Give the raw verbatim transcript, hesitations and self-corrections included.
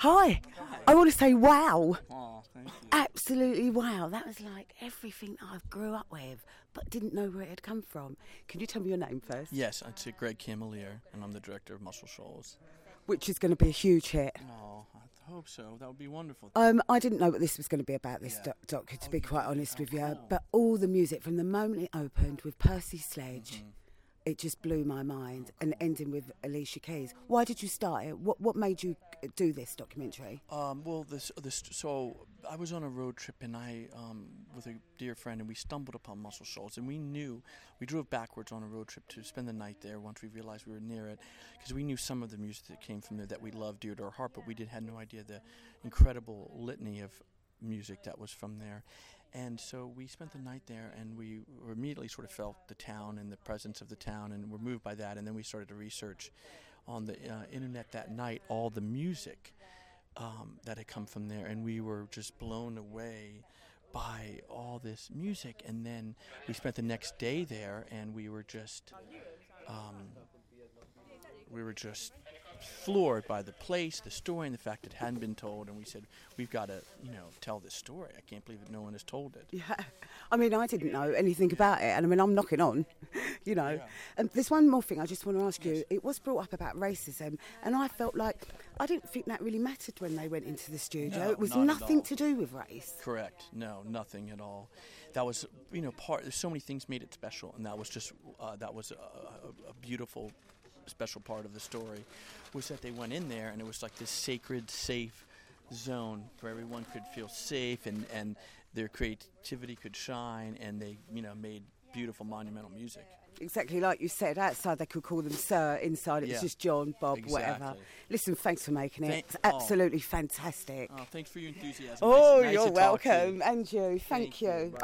Hi. I want to say wow. Oh, thank you. Absolutely wow. That was like everything I grew up with, but didn't know where it had come from. Can you tell me your name first? Yes, it's Greg Camelier, and I'm the director of Muscle Shoals. Which is going to be a huge hit. Oh, I hope so. That would be wonderful. Um, I didn't know what this was going to be about, this Yeah. doc, doc, to Oh, be you quite didn't? honest Oh, with you. cool. But all the music, from the moment it opened with Percy Sledge, Mhm. it just blew my mind. And ending with Alicia Keys. Why did you start it? What What made you do this documentary? Um, well, this, this, so I was on a road trip, and I, um, with a dear friend, and we stumbled upon Muscle Shoals, and we knew, we drove backwards on a road trip to spend the night there once we realized we were near it, because we knew some of the music that came from there that we loved dear to our heart, but we did had no idea the incredible litany of music that was from there. And so we spent the night there, and we immediately sort of felt the town and the presence of the town, and were moved by that. And then we started to research on the uh, internet that night all the music um, that had come from there, and we were just blown away by all this music. And then we spent the next day there, and we were just um, we were just floored by the place, the story, and the fact it hadn't been told. And we said, we've got to, you know, tell this story. I can't believe that no one has told it. Yeah, I mean, I didn't know anything about it, and I mean, I'm knocking on, you know. Yeah. And there's one more thing I just want to ask you. Yes. It was brought up about racism, and I felt like I didn't think that really mattered when they went into the studio. No, it was not at nothing all. to do with race. Correct. No, nothing at all. That was, you know, part. There's so many things made it special, and that was just uh, that was a, a, a beautiful, special part of the story, was that they went in there, and it was like this sacred, safe zone where everyone could feel safe, and and their creativity could shine, and they, you know, made beautiful, monumental music. Exactly like you said, outside they could call them Sir, inside it's Yeah. just John, Bob, whatever. Exactly. Listen, thanks for making it. Thank- It's oh. absolutely fantastic. Oh, thanks for your enthusiasm. Oh, Nice- nice you're to talk to you. welcome. And you, thank, Thank you. you. Bye.